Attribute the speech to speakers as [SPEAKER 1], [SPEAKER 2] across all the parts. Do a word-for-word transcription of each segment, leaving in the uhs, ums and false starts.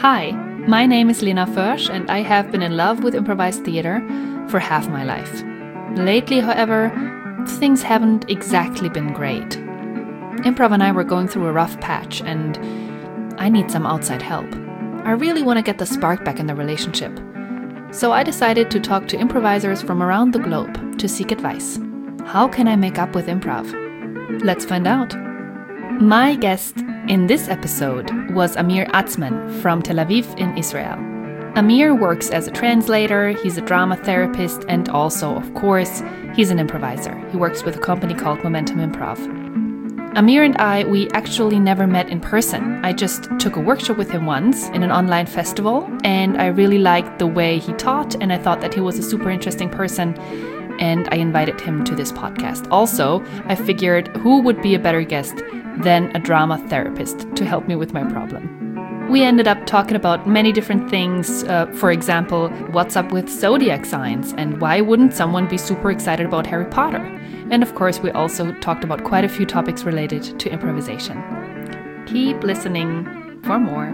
[SPEAKER 1] Hi, my name is Lena Försch and I have been in love with improvised theater for half my life. Lately, however, things haven't exactly been great. Improv and I were going through a rough patch and I need some outside help. I really want to get the spark back in the relationship. So I decided to talk to improvisers from around the globe to seek advice. How can I make up with improv? Let's find out. My guest in this episode was Amir Atzmon from Tel Aviv in Israel. Amir works as a translator, he's a drama therapist, and also, of course, he's an improviser. He works with a company called Momentum Improv. Amir and I, we actually never met in person. I just took a workshop with him once in an online festival, and I really liked the way he taught, and I thought that he was a super interesting person, and I invited him to this podcast. Also, I figured who would be a better guest than a drama therapist to help me with my problem. We ended up talking about many different things, uh, for example, what's up with zodiac signs, and why wouldn't someone be super excited about Harry Potter? And of course, we also talked about quite a few topics related to improvisation. Keep listening for more.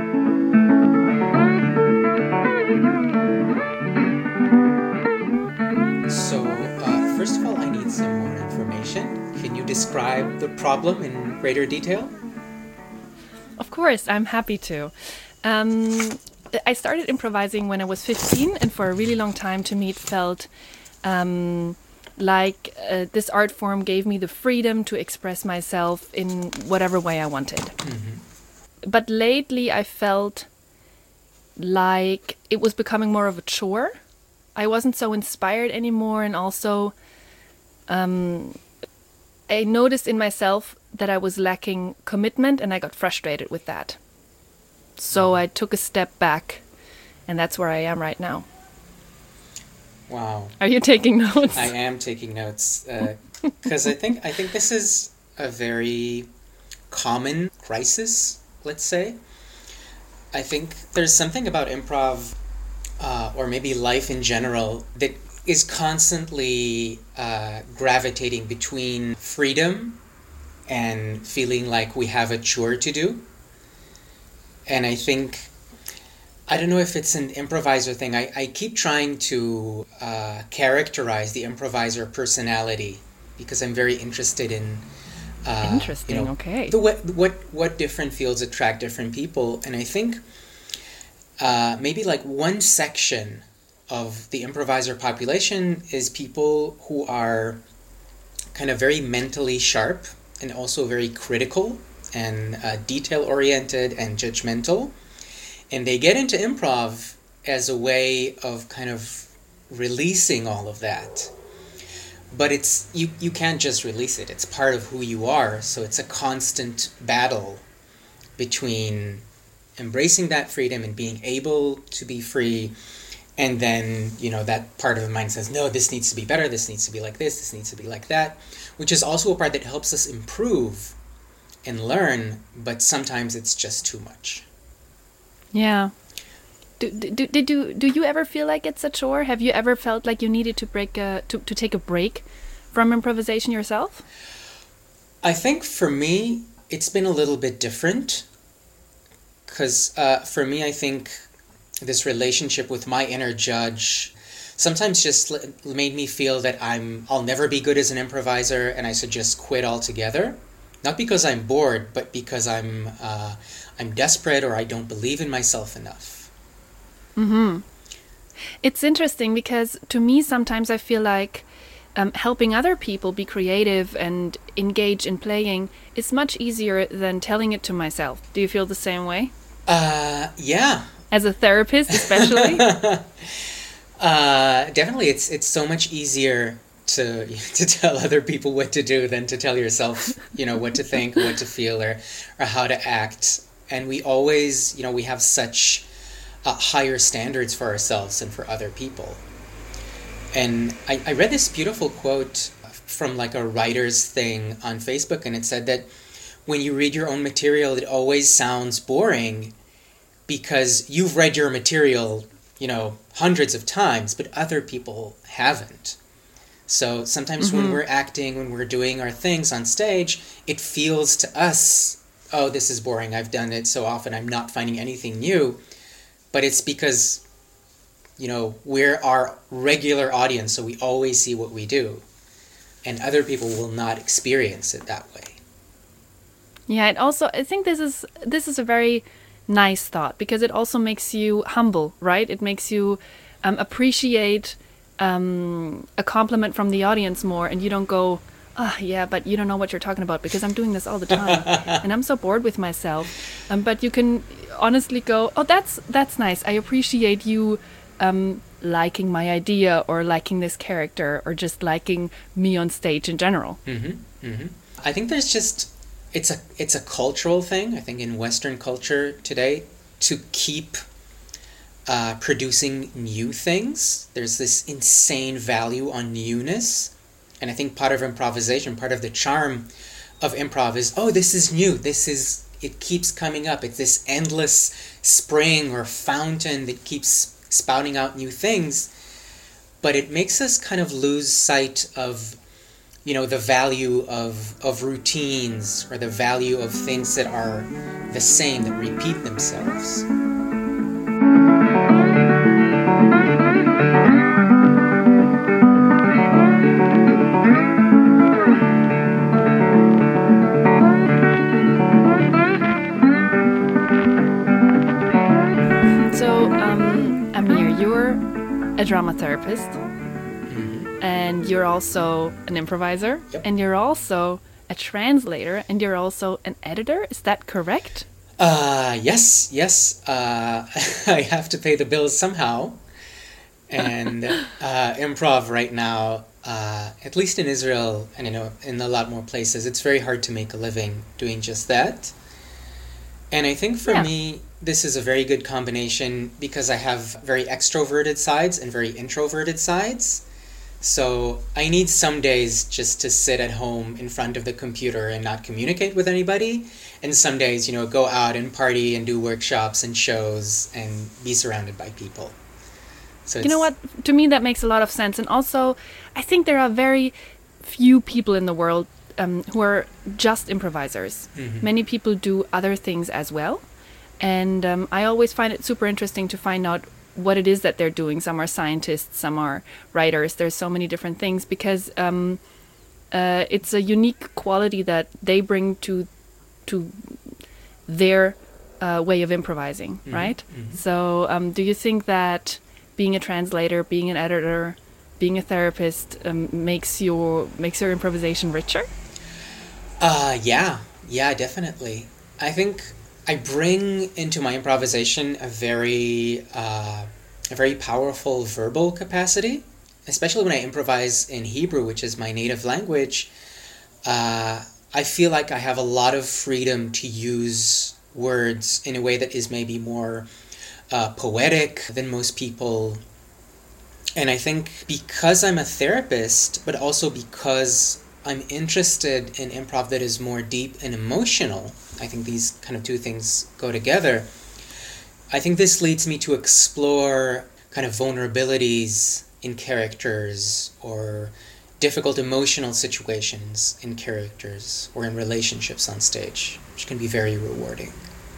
[SPEAKER 2] So, uh, first of all, I need some more information. Can you describe the problem in greater detail?
[SPEAKER 1] Of course, I'm happy to. Um, I started improvising when I was fifteen, and for a really long time to me it felt um, like uh, this art form gave me the freedom to express myself in whatever way I wanted. Mm-hmm. But lately I felt like it was becoming more of a chore. I wasn't so inspired anymore, and also um, I noticed in myself that I was lacking commitment, and I got frustrated with that. So I took a step back, and that's where I am right now.
[SPEAKER 2] Wow.
[SPEAKER 1] Are you taking notes?
[SPEAKER 2] I am taking notes because uh, I think I think this is a very common crisis, let's say. I think there's something about improv uh, or maybe life in general that is constantly uh, gravitating between freedom and feeling like we have a chore to do. And I think, I don't know if it's an improviser thing, I, I keep trying to uh, characterize the improviser personality because I'm very interested in uh,
[SPEAKER 1] Interesting,
[SPEAKER 2] you know,
[SPEAKER 1] okay.
[SPEAKER 2] the, what, what, what different fields attract different people. And I think uh, maybe like one section of the improviser population is people who are kind of very mentally sharp and also very critical and uh, detail-oriented and judgmental. And they get into improv as a way of kind of releasing all of that. But it's you, you can't just release it. It's part of who you are. So it's a constant battle between embracing that freedom and being able to be free. And then, you know, that part of the mind says, no, this needs to be better, this needs to be like this, this needs to be like that, which is also a part that helps us improve and learn, but sometimes it's just too much.
[SPEAKER 1] Yeah. Do, do, did you, do you ever feel like it's a chore? Have you ever felt like you needed to break a, to, to take a break from improvisation yourself?
[SPEAKER 2] I think for me, it's been a little bit different. Because uh, for me, I think this relationship with my inner judge sometimes just made me feel that I'm I'll never be good as an improviser and I should just quit altogether. Not because I'm bored, but because I'm uh, I'm desperate or I don't believe in myself enough.
[SPEAKER 1] Mm-hmm. It's interesting because to me sometimes I feel like um, helping other people be creative and engage in playing is much easier than telling it to myself. Do you feel the same way?
[SPEAKER 2] Uh, yeah.
[SPEAKER 1] As a therapist, especially?
[SPEAKER 2] uh, definitely, it's it's so much easier to to tell other people what to do than to tell yourself, you know, what to think, what to feel, or or how to act. And we always, you know, we have such uh, higher standards for ourselves and for other people. And I, I read this beautiful quote from like a writer's thing on Facebook, and it said that when you read your own material, it always sounds boring because you've read your material, you know, hundreds of times, but other people haven't. So sometimes mm-hmm. when we're acting, when we're doing our things on stage, it feels to us oh, this is boring, I've done it so often, I'm not finding anything new. But it's because, you know, we're our regular audience, so we always see what we do. And other people will not experience it that way.
[SPEAKER 1] Yeah, it also, I think this is this is a very nice thought, because it also makes you humble, right? It makes you um, appreciate um, a compliment from the audience more, and you don't go, ah, oh, yeah, but you don't know what you're talking about because I'm doing this all the time and I'm so bored with myself. Um, but you can honestly go, oh, that's that's nice. I appreciate you um, liking my idea or liking this character or just liking me on stage in general.
[SPEAKER 2] Mm-hmm, mm-hmm. I think there's just, it's a it's a cultural thing, I think, in Western culture today, to keep uh, producing new things. There's this insane value on newness. And I think part of improvisation, part of the charm of improv is, oh, this is new. This is, it keeps coming up. It's this endless spring or fountain that keeps spouting out new things. But it makes us kind of lose sight of, you know, the value of, of routines, or the value of things that are the same, that repeat themselves.
[SPEAKER 1] A drama therapist, mm-hmm. and you're also an improviser,
[SPEAKER 2] yep.
[SPEAKER 1] and you're also a translator, and you're also an editor. Is that correct?
[SPEAKER 2] Uh, yes, yes. Uh, I have to pay the bills somehow. And uh, improv right now, uh, at least in Israel and in a, in a lot more places, it's very hard to make a living doing just that. And I think for yeah. me, this is a very good combination because I have very extroverted sides and very introverted sides. So I need some days just to sit at home in front of the computer and not communicate with anybody. And some days, you know, go out and party and do workshops and shows and be surrounded by people. So
[SPEAKER 1] you know what? To me, that makes a lot of sense. And also, I think there are very few people in the world um, who are just improvisers. Mm-hmm. Many people do other things as well. And um, I always find it super interesting to find out what it is that they're doing. Some are scientists, some are writers. There's so many different things because um, uh, it's a unique quality that they bring to to their uh, way of improvising, mm-hmm. right? Mm-hmm. So um, do you think that being a translator, being an editor, being a therapist um, makes your makes your improvisation richer?
[SPEAKER 2] Uh, yeah, yeah, definitely. I think I bring into my improvisation a very uh, a very powerful verbal capacity, especially when I improvise in Hebrew, which is my native language. Uh, I feel like I have a lot of freedom to use words in a way that is maybe more uh, poetic than most people. And I think because I'm a therapist, but also because I'm interested in improv that is more deep and emotional, I think these kind of two things go together. I think this leads me to explore kind of vulnerabilities in characters or difficult emotional situations in characters or in relationships on stage, which can be very rewarding.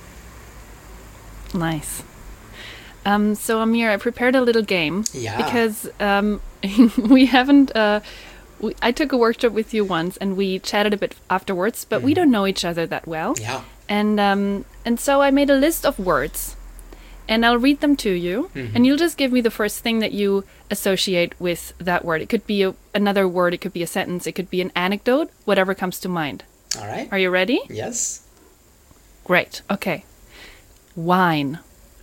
[SPEAKER 1] Nice. Um, so Amir, I prepared a little game.
[SPEAKER 2] Yeah.
[SPEAKER 1] Because um, we haven't... Uh, we, I took a workshop with you once and we chatted a bit afterwards, but mm. we don't know each other that well.
[SPEAKER 2] Yeah.
[SPEAKER 1] And um, and so I made a list of words and I'll read them to you mm-hmm. and you'll just give me the first thing that you associate with that word. It could be a, another word, it could be a sentence, it could be an anecdote, whatever comes to mind.
[SPEAKER 2] All right.
[SPEAKER 1] Are you ready?
[SPEAKER 2] Yes.
[SPEAKER 1] Great. Okay. Wine.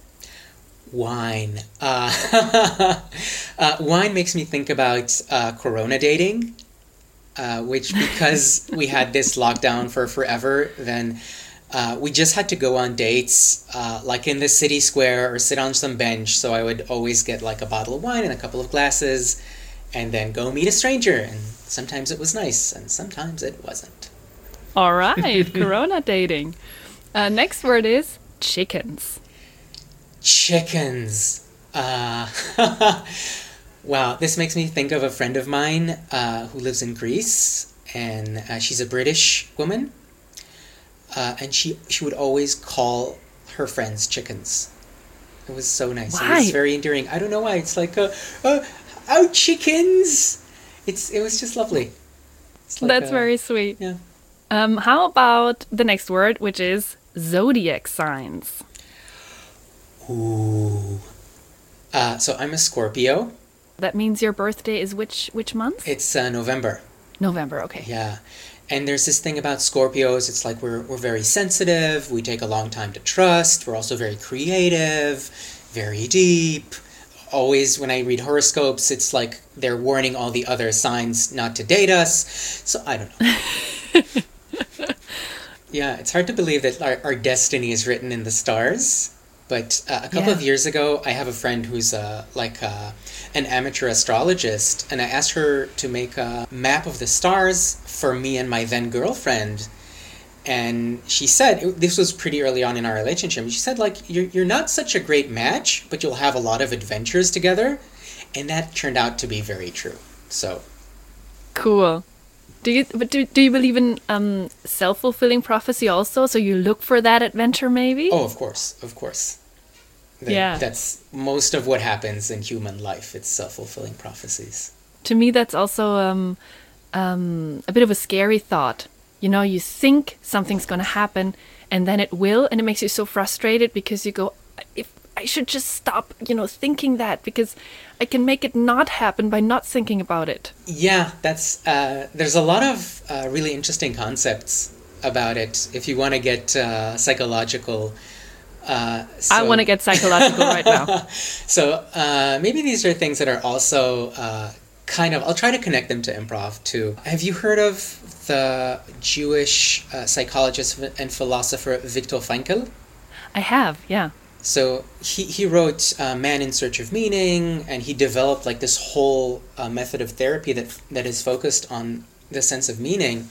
[SPEAKER 2] Wine. Uh, uh, wine makes me think about uh, Corona dating, uh, which because we had this lockdown for forever, then uh, we just had to go on dates, uh, like in the city square or sit on some bench. So I would always get like a bottle of wine and a couple of glasses and then go meet a stranger. And sometimes it was nice and sometimes it wasn't.
[SPEAKER 1] All right. Corona dating. Uh, next word is chickens.
[SPEAKER 2] Chickens. Uh, wow, this makes me think of a friend of mine uh, who lives in Greece, and uh, she's a British woman. uh, and she she would always call her friends chickens. It was so nice.
[SPEAKER 1] Why?
[SPEAKER 2] It was very endearing. I don't know why. It's like, uh, uh, oh, chickens. It's it was just lovely. It's like
[SPEAKER 1] That's
[SPEAKER 2] a-
[SPEAKER 1] very sweet.
[SPEAKER 2] yeah.
[SPEAKER 1] Um, how about the next word, which is zodiac signs?
[SPEAKER 2] Ooh. Uh, so I'm a Scorpio.
[SPEAKER 1] That means your birthday is which which month?
[SPEAKER 2] It's uh, November.
[SPEAKER 1] November, okay.
[SPEAKER 2] Yeah. And there's this thing about Scorpios. It's like we're we're very sensitive. We take a long time to trust. We're also very creative, very deep. Always when I read horoscopes, it's like they're warning all the other signs not to date us. So I don't know. Yeah, it's hard to believe that our, our destiny is written in the stars. But uh, a couple
[SPEAKER 1] Yeah.
[SPEAKER 2] of years ago, I have a friend who's uh, like uh, an amateur astrologist, and I asked her to make a map of the stars for me and my then girlfriend. And she said, it- this was pretty early on in our relationship, she said, like, you're, you're not such a great match, but you'll have a lot of adventures together. And that turned out to be very true. So,
[SPEAKER 1] Cool. Do you but do, do you believe in um, self-fulfilling prophecy also? So you look for that adventure maybe?
[SPEAKER 2] oh, of course, of course. That-
[SPEAKER 1] Yeah.
[SPEAKER 2] That's most of what happens in human life. It's self-fulfilling prophecies.
[SPEAKER 1] To me that's also um, um, a bit of a scary thought. You know, you think something's going to happen and then it will, and it makes you so frustrated because you go, if I should just stop, you know, thinking that, because I can make it not happen by not thinking about it.
[SPEAKER 2] Yeah, that's uh, there's a lot of uh, really interesting concepts about it. If you want to get uh, psychological, uh, so,
[SPEAKER 1] I want to get psychological right now.
[SPEAKER 2] So uh, maybe these are things that are also uh, kind of. I'll try to connect them to improv too. Have you heard of the Jewish uh, psychologist and philosopher Viktor Frankl?
[SPEAKER 1] I have, yeah.
[SPEAKER 2] So he, he wrote uh, Man in Search of Meaning, and he developed like this whole uh, method of therapy that that is focused on the sense of meaning.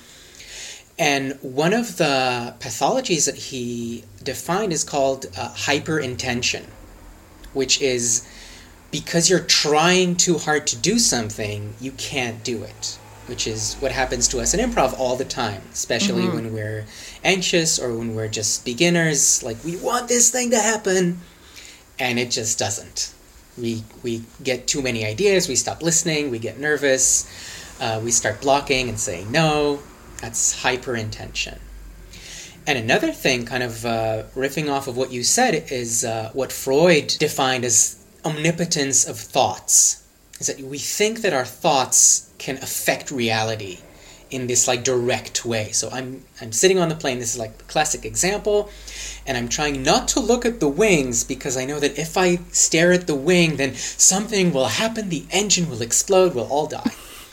[SPEAKER 2] And one of the pathologies that he defined is called uh, hyperintention, which is because you're trying too hard to do something, you can't do it, which is what happens to us in improv all the time, especially
[SPEAKER 1] Mhm.
[SPEAKER 2] when we're anxious or when we're just beginners. Like, we want this thing to happen, and it just doesn't. We, we get too many ideas, we stop listening, we get nervous, uh, we start blocking and saying no. That's hyperintention. And another thing, kind of uh, riffing off of what you said, is uh, what Freud defined as omnipotence of thoughts. Is that we think that our thoughts can affect reality in this like direct way. So I'm I'm sitting on the plane, this is like the classic example, and I'm trying not to look at the wings because I know that if I stare at the wing, then something will happen, the engine will explode, we'll all die.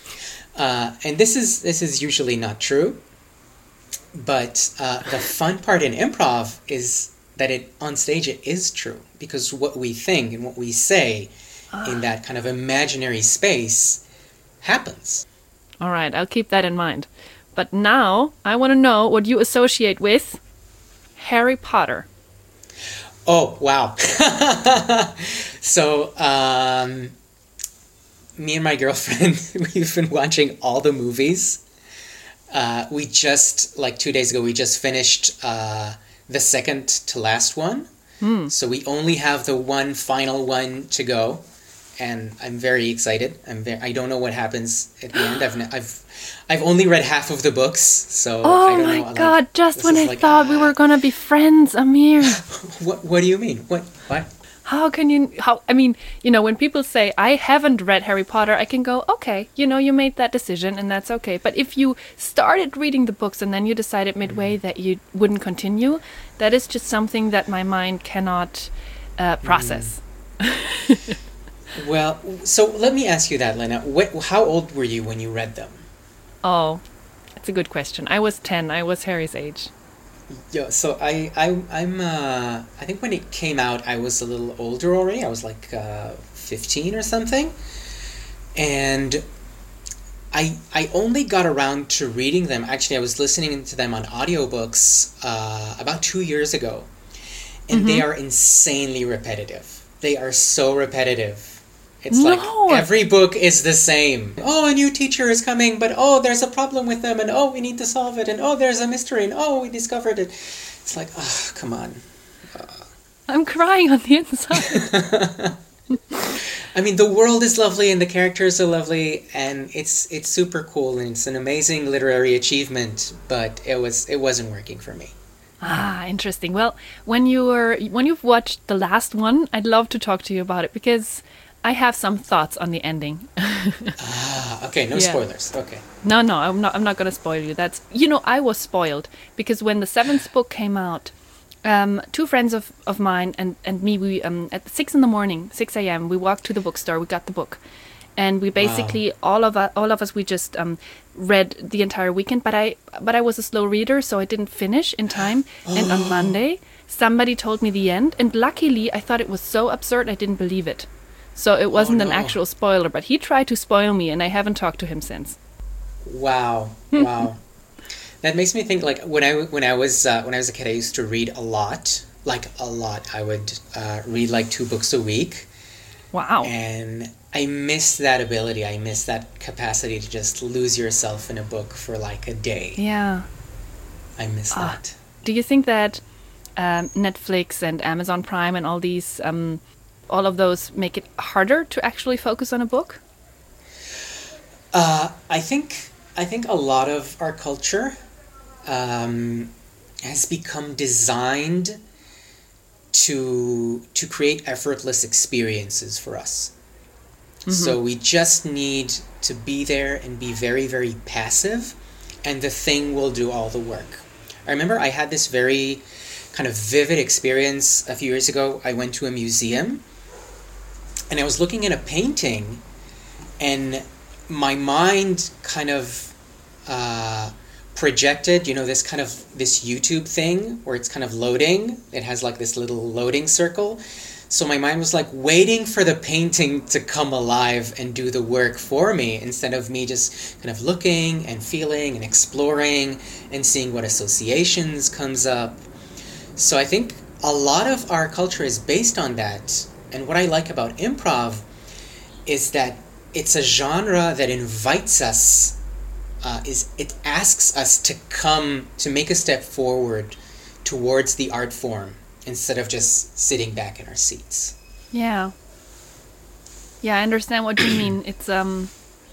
[SPEAKER 2] Uh, and this is this is usually not true. But uh, the fun part in improv is that it on stage it is true, because what we think and what we say in that kind of imaginary space happens.
[SPEAKER 1] All right, I'll keep that in mind. But now I want to know what you associate with Harry Potter.
[SPEAKER 2] Oh, wow. So, um, me and my girlfriend, we've been watching all the movies. Uh, we just, like two days ago, we just finished uh, the second to last one.
[SPEAKER 1] Hmm.
[SPEAKER 2] So we only have the one final one to go. And I'm very excited. I'm very, I don't know what happens at the end. I've, ne- I've, I've only read half of the books, so I
[SPEAKER 1] Oh
[SPEAKER 2] don't
[SPEAKER 1] my
[SPEAKER 2] know. like,
[SPEAKER 1] god, just
[SPEAKER 2] this
[SPEAKER 1] when
[SPEAKER 2] is
[SPEAKER 1] I
[SPEAKER 2] like,
[SPEAKER 1] thought we
[SPEAKER 2] ah,
[SPEAKER 1] were going to be friends, Amir.
[SPEAKER 2] What, what do you mean? What? What?
[SPEAKER 1] How can you, how, I mean, you know, when people say, I haven't read Harry Potter, I can go, okay, you know, you made that decision and that's okay. But if you started reading the books and then you decided midway that you wouldn't continue, that is just something that my mind cannot uh, process.
[SPEAKER 2] Well, so let me ask you that, Lena. What, how old were you when you read them?
[SPEAKER 1] Oh, it's a good question. I was ten. I was Harry's age.
[SPEAKER 2] Yeah, so I, I, I'm, uh, I think when it came out, I was a little older already. I was like uh, fifteen or something. And I, I only got around to reading them. Actually, I was listening to them on audiobooks uh, about two years ago. And they are insanely repetitive. They are so repetitive. It's
[SPEAKER 1] No.
[SPEAKER 2] like every book is the same. Oh, a new teacher is coming, but oh, there's a problem with them, and oh, we need to solve it, and oh, there's a mystery, and oh, we discovered it. It's like, oh, come on.
[SPEAKER 1] I'm crying on the inside.
[SPEAKER 2] I mean, the world is lovely and the characters are lovely, and it's it's super cool, and it's an amazing literary achievement, but it was it wasn't working for me.
[SPEAKER 1] Ah, interesting. Well, when you were when you've watched the last one, I'd love to talk to you about it because I have some thoughts on the ending.
[SPEAKER 2] Ah, okay, no
[SPEAKER 1] Yeah.
[SPEAKER 2] spoilers. Okay.
[SPEAKER 1] No, no, I'm not. I'm not going to spoil you. That's you know, I was spoiled because when the seventh book came out, um, two friends of, of mine and, and me, we um at six in the morning, six a m, we walked to the bookstore. We got the book, and we basically all of us, all of us, we just um read the entire weekend. But I but I was a slow reader, so I didn't finish in time. And on Monday, somebody told me the end, and luckily, I thought it was so absurd, I didn't believe it. So it wasn't an
[SPEAKER 2] no.
[SPEAKER 1] actual spoiler, but he tried to spoil me, and I haven't talked to him since.
[SPEAKER 2] Wow, wow. That makes me think like when I when I was uh, when I was a kid, I used to read a lot, like a lot. I would uh, read like two books a week,
[SPEAKER 1] Wow.
[SPEAKER 2] and I miss that ability. I miss that capacity to just lose yourself in a book for like a day.
[SPEAKER 1] Yeah.
[SPEAKER 2] I miss
[SPEAKER 1] Ah.
[SPEAKER 2] that.
[SPEAKER 1] Do you think that um, Netflix and Amazon Prime and all these, um, all of those make it harder to actually focus on a book?
[SPEAKER 2] Uh, I think I think a lot of our culture um, has become designed to to create effortless experiences for us. So we just need to be there and be very, very passive, and the thing will do all the work. I remember I had this very kind of vivid experience a few years ago. I went to a museum, and I was looking at a painting, and my mind kind of uh, projected, you know, this kind of, this YouTube thing where it's kind of loading. It has like this little loading circle. So my mind was like waiting for the painting to come alive and do the work for me instead of me just kind of looking and feeling and exploring and seeing what associations comes up. So I think a lot of our culture is based on that. And what I like about improv is that it's a genre that invites us, uh, is it asks us to come, to make a step forward towards the art form, instead of just sitting back in our seats.
[SPEAKER 1] Yeah. Yeah, I understand what you mean. It's um,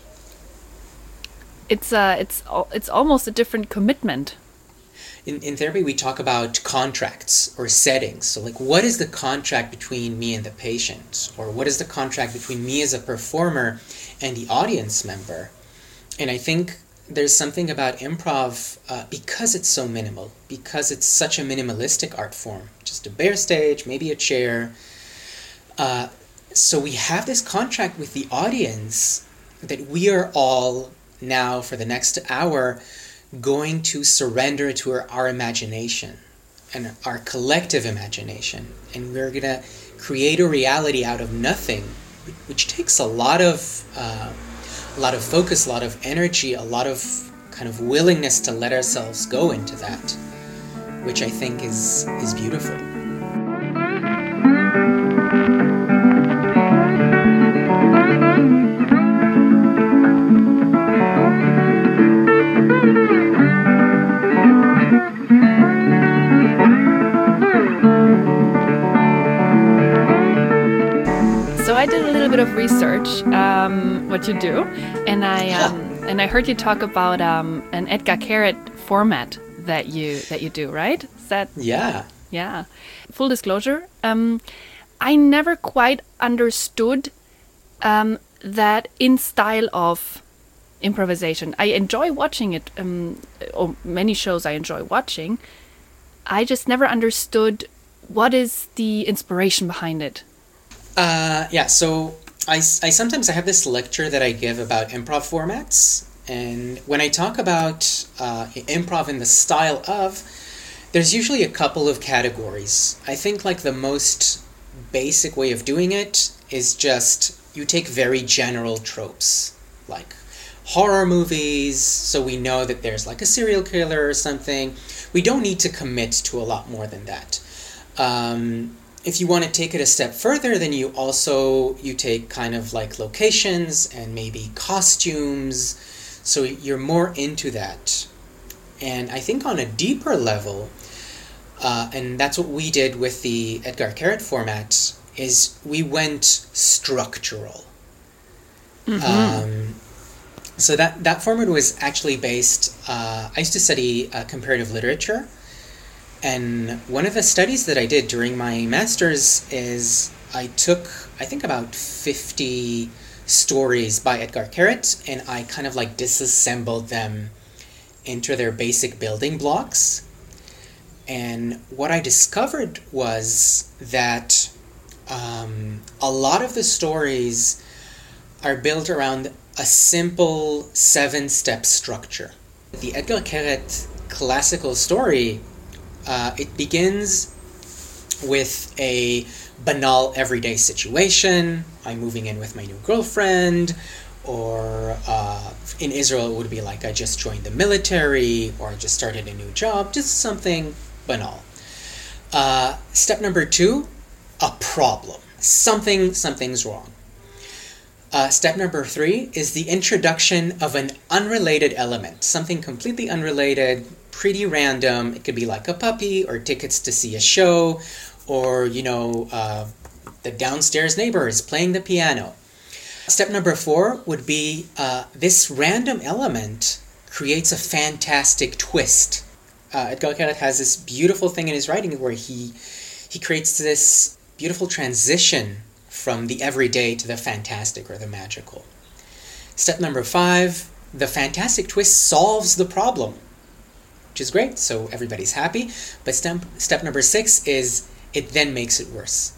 [SPEAKER 1] it's uh, it's al- it's almost a different commitment.
[SPEAKER 2] In, in therapy, we talk about contracts or settings. So like, what is the contract between me and the patient? Or what is the contract between me as a performer and the audience member? And I think there's something about improv, uh, because it's so minimal, because it's such a minimalistic art form, just a bare stage, maybe a chair. Uh, so we have this contract with the audience that we are all now, for the next hour, going to surrender to our, our imagination and our collective imagination. And we're going to create a reality out of nothing, which takes a lot of uh, a lot of focus, a lot of energy, a lot of kind of willingness to let ourselves go into that, which I think is is beautiful.
[SPEAKER 1] So I did a little bit of research, um, what you do, and I um, and I heard you talk about um, an Edgar Carrot format that you that you do, right? Is that
[SPEAKER 2] Yeah.
[SPEAKER 1] yeah? Full disclosure, um, I never quite understood um, that in style of improvisation. I enjoy watching it, um, or many shows I enjoy watching. I just never understood what is the inspiration behind it.
[SPEAKER 2] Uh, yeah, so I, I sometimes I have this lecture that I give about improv formats, and when I talk about uh, improv in the style of, there's usually a couple of categories. I think like the most basic way of doing it is just you take very general tropes, like horror movies, so we know that there's like a serial killer or something. We don't need to commit to a lot more than that. Um, if you want to take it a step further, then you also you take kind of like locations and maybe costumes. So you're more into that. And I think on a deeper level, uh, and that's what we did with the Edgar Keret format, is we went structural. Mm-hmm. Um, so that, that format was actually based, uh, I used to study uh, comparative literature. And one of the studies that I did during my master's is I took, I think, about fifty stories by Edgar Keret, and I kind of like disassembled them into their basic building blocks. And what I discovered was that um, a lot of the stories are built around a simple seven-step structure. The Edgar Keret classical story, uh, it begins with a banal everyday situation. I'm moving in with my new girlfriend, or uh, in Israel it would be like I just joined the military, or I just started a new job, just something banal. Uh, step number two, a problem. Something, something's wrong. Uh, step number three is the introduction of an unrelated element, something completely unrelated, pretty random. It could be like a puppy, or tickets to see a show, or, you know, uh, the downstairs neighbor is playing the piano. Step number four would be uh, this random element creates a fantastic twist. Uh, Edgar Keret has this beautiful thing in his writing where he he creates this beautiful transition from the everyday to the fantastic or the magical. Step number five, the fantastic twist solves the problem, which is great, so everybody's happy. But step, step number six is it then makes it worse.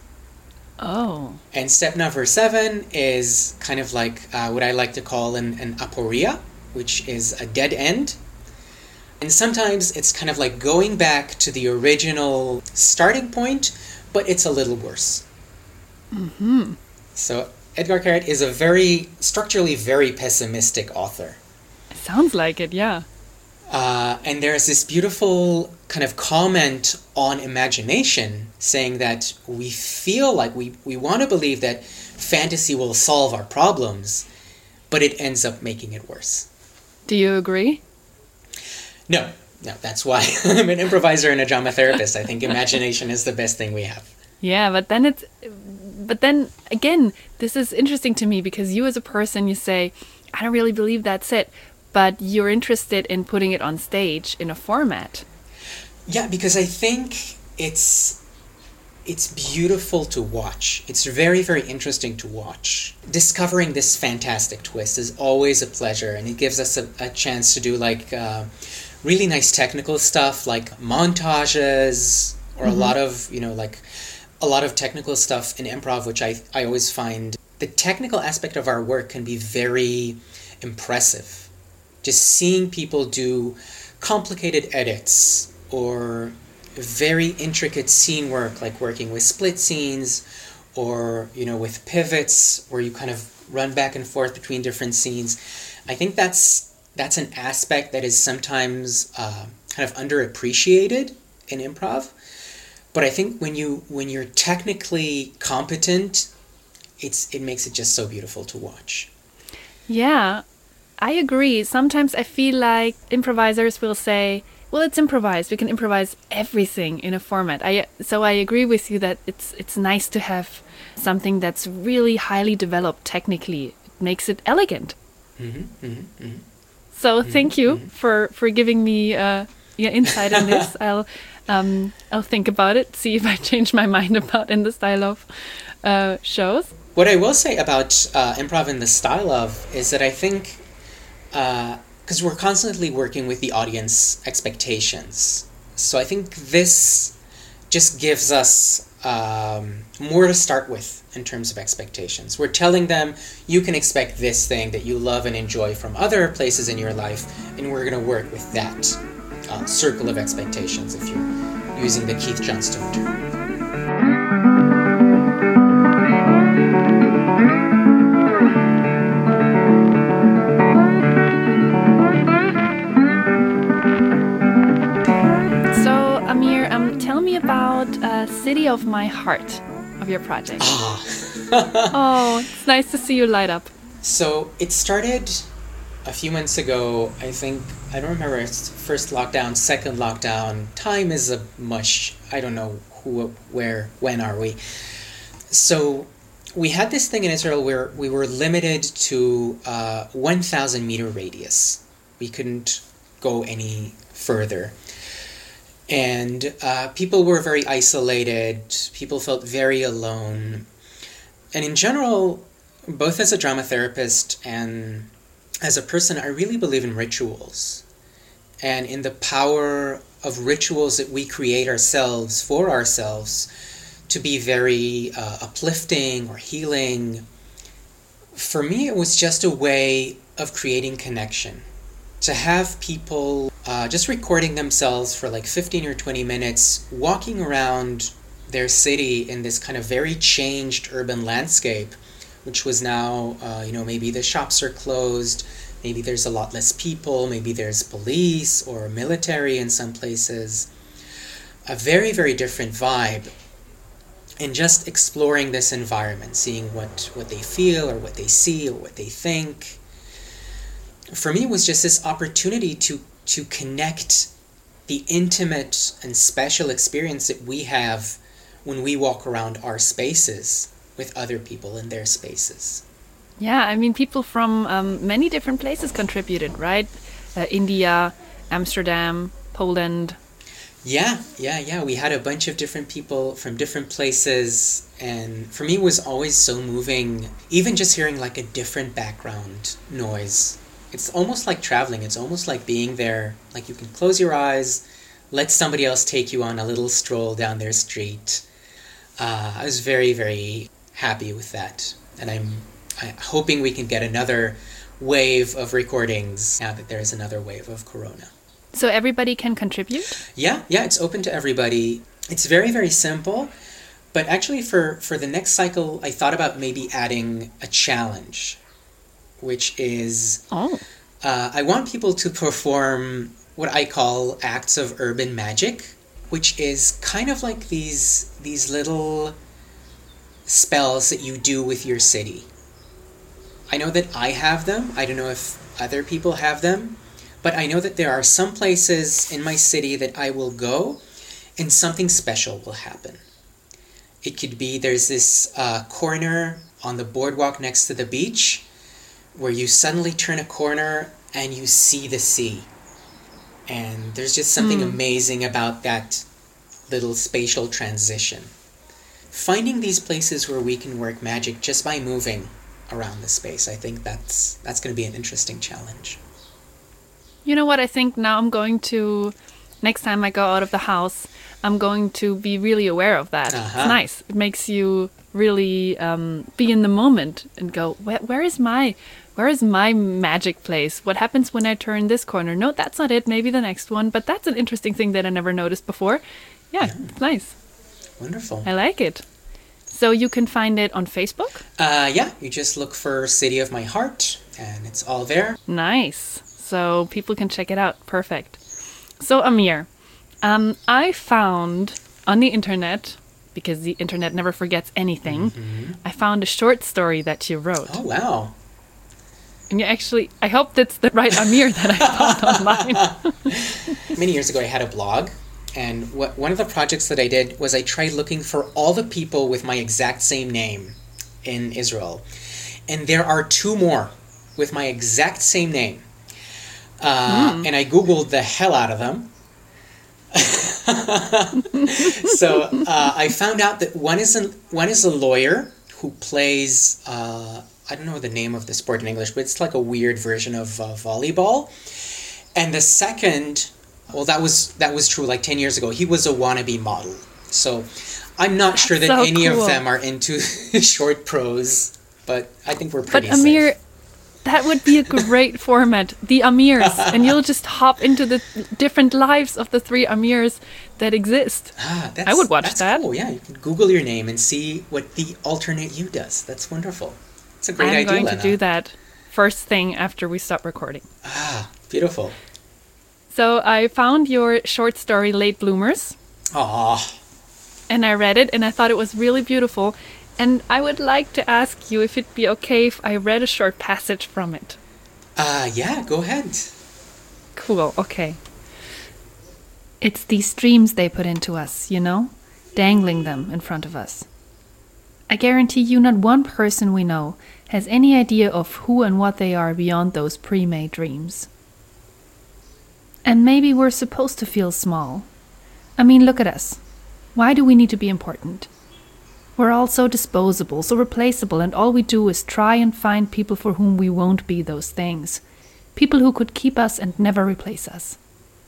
[SPEAKER 1] Oh.
[SPEAKER 2] And step number seven is kind of like uh, what I like to call an, an aporia, which is a dead end. And sometimes it's kind of like going back to the original starting point, but it's a little worse.
[SPEAKER 1] Mm-hmm.
[SPEAKER 2] So Edgar Keret is a very, structurally very pessimistic author.
[SPEAKER 1] Sounds like it, yeah.
[SPEAKER 2] Uh, and there's this beautiful kind of comment on imagination saying that we feel like we, we want to believe that fantasy will solve our problems, but it ends up making it worse.
[SPEAKER 1] Do you agree?
[SPEAKER 2] No, no, that's why I'm an improviser and a drama therapist. I think imagination is the best thing we have.
[SPEAKER 1] Yeah, but then it's, but then again, this is interesting to me because you as a person, you say, I don't really believe that's it, but you're interested in putting it on stage in a format.
[SPEAKER 2] Yeah, because I think it's it's beautiful to watch. It's very, very interesting to watch. Discovering this fantastic twist is always a pleasure, and it gives us a, a chance to do like uh, really nice technical stuff, like montages, or mm-hmm. a lot of, you know, like a lot of technical stuff in improv, which I I always find the technical aspect of our work can be very impressive. Just seeing people do complicated edits or very intricate scene work, like working with split scenes or, you know, with pivots where you kind of run back and forth between different scenes. I think that's that's an aspect that is sometimes uh, kind of underappreciated in improv. But I think when you when you're technically competent, it's it makes it just so beautiful to watch.
[SPEAKER 1] Yeah. I agree. Sometimes I feel like improvisers will say, well, it's improvised. We can improvise everything in a format. I So I agree with you that it's it's nice to have something that's really highly developed technically. It makes it elegant.
[SPEAKER 2] Mm-hmm, mm-hmm, mm-hmm.
[SPEAKER 1] So
[SPEAKER 2] mm-hmm,
[SPEAKER 1] thank you
[SPEAKER 2] mm-hmm.
[SPEAKER 1] for, for giving me uh, your insight on this. I'll um, I'll think about it, see if I change my mind about in the style of uh, shows.
[SPEAKER 2] What I will say about uh, improv in the style of is that I think because uh, we're constantly working with the audience expectations. So I think this just gives us um, more to start with in terms of expectations. We're telling them, you can expect this thing that you love and enjoy from other places in your life, and we're going to work with that uh, circle of expectations, if you're using the Keith Johnstone term.
[SPEAKER 1] about uh, City of My Heart, of your project.
[SPEAKER 2] Ah.
[SPEAKER 1] Oh, it's nice to see you light up.
[SPEAKER 2] So it started a few months ago. I think, I don't remember, it's first lockdown, second lockdown. Time is a mush. I don't know who, where, when are we. So we had this thing in Israel where we were limited to uh, one thousand meter radius. We couldn't go any further. And uh, people were very isolated. People felt very alone. And in general, both as a drama therapist and as a person, I really believe in rituals and in the power of rituals that we create ourselves for ourselves to be very uh, uplifting or healing. For me, it was just a way of creating connection. To have people uh, just recording themselves for like fifteen or twenty minutes, walking around their city in this kind of very changed urban landscape, which was now, uh, you know, maybe the shops are closed, maybe there's a lot less people, maybe there's police or military in some places. A very, very different vibe. And just exploring this environment, seeing what, what they feel or what they see or what they think. For me, it was just this opportunity to, to connect the intimate and special experience that we have when we walk around our spaces with other people in their spaces.
[SPEAKER 1] Yeah, I mean, people from um, many different places contributed, right? Uh, India, Amsterdam, Poland.
[SPEAKER 2] Yeah, yeah, yeah. We had a bunch of different people from different places. And for me, it was always so moving, even just hearing like a different background noise. It's almost like traveling. It's almost like being there. Like you can close your eyes, let somebody else take you on a little stroll down their street. Uh, I was very, very happy with that. And I'm, I'm hoping we can get another wave of recordings now that there's another wave of Corona.
[SPEAKER 1] So everybody can contribute?
[SPEAKER 2] Yeah, yeah, it's open to everybody. It's very, very simple. But actually for, for the next cycle, I thought about maybe adding a challenge, which is
[SPEAKER 1] oh.
[SPEAKER 2] uh, I want people to perform what I call acts of urban magic, which is kind of like these these little spells that you do with your city. I know that I have them. I don't know if other people have them. But I know that there are some places in my city that I will go and something special will happen. It could be there's this uh, corner on the boardwalk next to the beach where you suddenly turn a corner and you see the sea. And there's just something mm. amazing about that little spatial transition. Finding these places where we can work magic just by moving around the space, I think that's that's going to be an interesting challenge.
[SPEAKER 1] You know what? I think now I'm going to, next time I go out of the house, I'm going to be really aware of that. Uh-huh. It's nice. It makes you really um, be in the moment and go, where, where is my, where is my magic place? What happens when I turn this corner? No, that's not it. Maybe the next one. But that's an interesting thing that I never noticed before. Yeah, yeah. It's nice.
[SPEAKER 2] Wonderful.
[SPEAKER 1] I like it. So you can find it on Facebook?
[SPEAKER 2] Uh, yeah, you just look for City of My Heart and it's all there.
[SPEAKER 1] Nice. So people can check it out. Perfect. So Amir, um, I found on the internet, because the internet never forgets anything, mm-hmm. I found a short story that you wrote.
[SPEAKER 2] Oh, wow.
[SPEAKER 1] And you actually, I hope that's the right Amir that I found online.
[SPEAKER 2] Many years ago, I had a blog. And what, one of the projects that I did was I tried looking for all the people with my exact same name in Israel. And there are two more with my exact same name. Uh, mm. And I Googled the hell out of them. So uh, I found out that one is a, one is a lawyer who plays, uh, I don't know the name of the sport in English, but it's like a weird version of uh, volleyball. And the second, well, that was that was true like ten years ago. He was a wannabe model. So I'm not sure that
[SPEAKER 1] so
[SPEAKER 2] any
[SPEAKER 1] cool.
[SPEAKER 2] of them are into short prose, but I think we're pretty
[SPEAKER 1] but Amir,
[SPEAKER 2] safe.
[SPEAKER 1] That would be a great format, the Amirs, and you'll just hop into the different lives of the three Amirs that exist.
[SPEAKER 2] Ah, that's,
[SPEAKER 1] I would watch
[SPEAKER 2] that's
[SPEAKER 1] that.
[SPEAKER 2] Cool. Yeah, you can Google your name and see what the alternate you does. That's wonderful. It's a great
[SPEAKER 1] I'm
[SPEAKER 2] idea,
[SPEAKER 1] going
[SPEAKER 2] Lena.
[SPEAKER 1] to do that first thing after we stop recording.
[SPEAKER 2] Ah, beautiful.
[SPEAKER 1] So I found your short story, Late Bloomers.
[SPEAKER 2] Aw.
[SPEAKER 1] and I read it, and I thought it was really beautiful. And I would like to ask you if it'd be okay if I read a short passage from it.
[SPEAKER 2] Uh, yeah, go ahead.
[SPEAKER 1] Cool, okay. It's these dreams they put into us, you know? Dangling them in front of us. I guarantee you not one person we know has any idea of who and what they are beyond those pre-made dreams. And maybe we're supposed to feel small. I mean, look at us. Why do we need to be important? We're all so disposable, so replaceable, and all we do is try and find people for whom we won't be those things. People who could keep us and never replace us.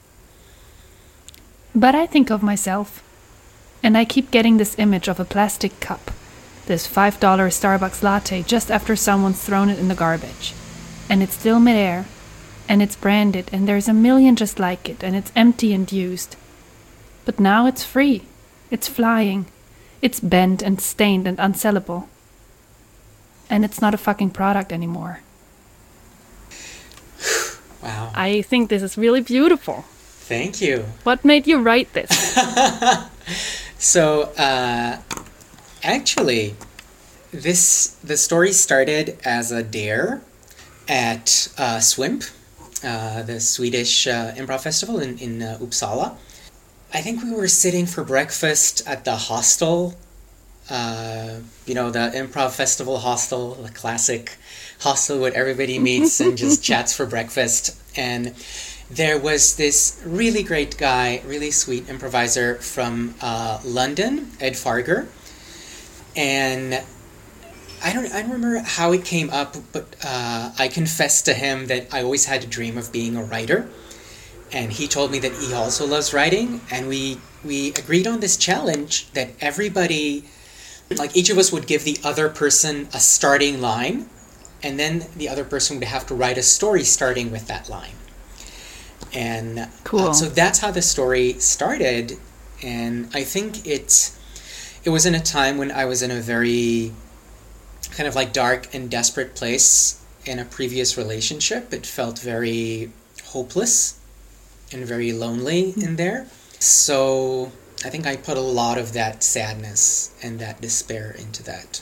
[SPEAKER 1] But I think of myself, and I keep getting this image of a plastic cup, this five dollar Starbucks latte just after someone's thrown it in the garbage. And it's still midair, and it's branded, and there's a million just like it, and it's empty and used. But now it's free. It's flying. It's bent and stained and unsellable. And it's not a fucking product anymore.
[SPEAKER 2] Wow.
[SPEAKER 1] I think this is really beautiful.
[SPEAKER 2] Thank you.
[SPEAKER 1] What made you write this?
[SPEAKER 2] So, uh, actually, this the story started as a dare at uh, Swimp, uh, the Swedish uh, improv festival in, in uh, Uppsala. I think we were sitting for breakfast at the hostel, uh, you know, the improv festival hostel, the classic hostel where everybody meets and just chats for breakfast. And there was this really great guy, really sweet improviser from uh, London, Ed Farger. And I don't I don't remember how it came up, but uh, I confessed to him that I always had a dream of being a writer. And he told me that he also loves writing. And we, we agreed on this challenge that everybody, like each of us would give the other person a starting line. And then the other person would have to write a story starting with that line. And
[SPEAKER 1] cool.
[SPEAKER 2] uh, so that's how the story started. And I think it, it was in a time when I was in a very kind of like dark and desperate place in a previous relationship. It felt very hopeless and very lonely in there. So I think I put a lot of that sadness and that despair into that.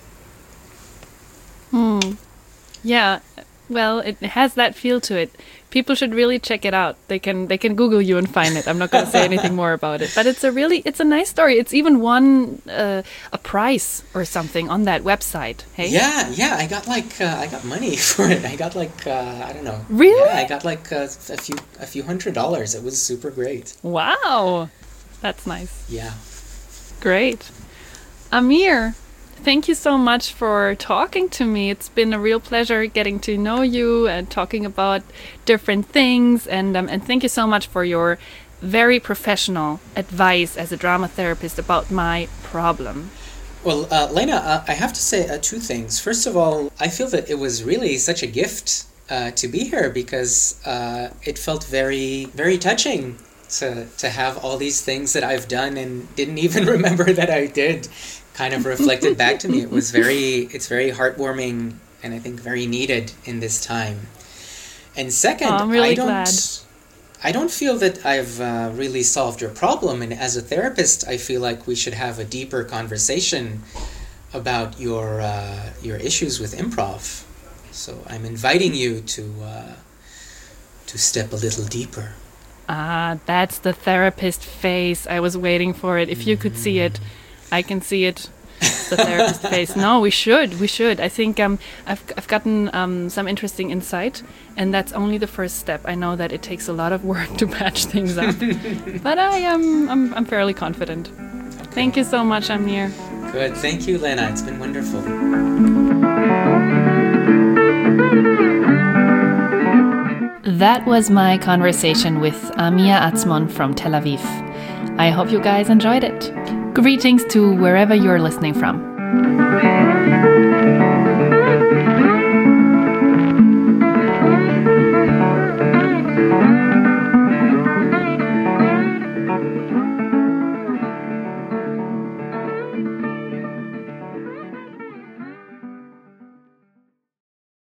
[SPEAKER 1] Hmm. Yeah. Well, it has that feel to it. People should really check it out. They can they can Google you and find it. I'm not going to say anything more about it. But it's a really it's a nice story. It's even won uh, a prize or something on that website. Hey.
[SPEAKER 2] Yeah, yeah. I got like uh, I got money for it. I got like uh, I don't know.
[SPEAKER 1] Really?
[SPEAKER 2] Yeah, I got like uh, a few a few hundred dollars. It was super great.
[SPEAKER 1] Wow, that's nice.
[SPEAKER 2] Yeah.
[SPEAKER 1] Great, Amir. Thank you so much for talking to me. It's been a real pleasure getting to know you and talking about different things. And um, and thank you so much for your very professional advice as a drama therapist about my problem.
[SPEAKER 2] Well, uh, Lena, uh, I have to say uh, two things. First of all, I feel that it was really such a gift uh, to be here because uh, it felt very, very touching to to have all these things that I've done and didn't even remember that I did kind of reflected back to me. It was very, it's very heartwarming and I think very needed in this time. And second,
[SPEAKER 1] oh, I'm really
[SPEAKER 2] I don't,
[SPEAKER 1] glad.
[SPEAKER 2] I don't feel that I've uh, really solved your problem. And as a therapist, I feel like we should have a deeper conversation about your uh, your issues with improv. So I'm inviting you to uh, to step a little deeper.
[SPEAKER 1] Ah, that's the therapist face. I was waiting for it. If you could see it. I can see it, the therapist face. No, we should, we should. I think um, I've I've gotten um, some interesting insight, and that's only the first step. I know that it takes a lot of work to patch things up, but I am um, I'm I'm fairly confident. Okay. Thank you so much, Amir.
[SPEAKER 2] Good, thank you, Lena. It's been wonderful.
[SPEAKER 1] That was my conversation with Amir Atzmon from Tel Aviv. I hope you guys enjoyed it. Greetings to wherever you're listening from.